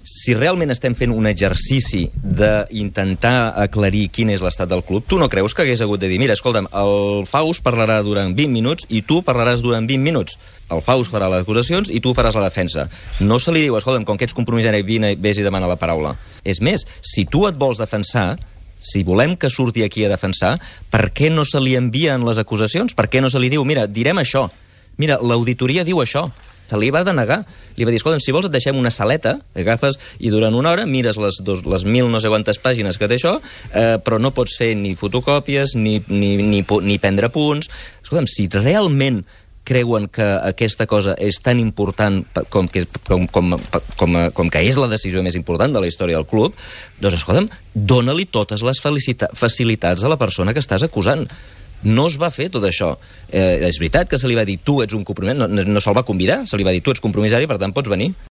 si realment estem fent un exercici d'intentar aclarir quin és l'estat del club, tu no creus que hagués hagut de dir, mira, escolta'm, el Faust parlarà durant 20 minuts i tu parlaràs durant 20 minuts. El Faust farà les acusacions i tu faràs la defensa. No se li diu, escolta'm, com que ets compromissari, vés i demana la paraula. És més, si tu et vols defensar, si volem que surti aquí a defensar, per què no se li envien les acusacions? Per què no se li diu, mira, direm això, mira, l'auditoria diu això? Se li va denegar. Li va dir, escolta, si vols et deixem una saleta, agafes i durant una hora mires les 1.000 no sé quantes pàgines que té això, però no pots fer ni fotocòpies ni prendre punts. Escolta'm, si realment creuen que aquesta cosa és tan important com que és la decisió més important de la història del club, doncs, escolta'm, dóna-li totes les facilitats a la persona que estàs acusant. No es va fer tot això. És veritat que se li va dir tu ets un compromissari, no se'l va convidar, se li va dir tu ets compromissari, per tant pots venir.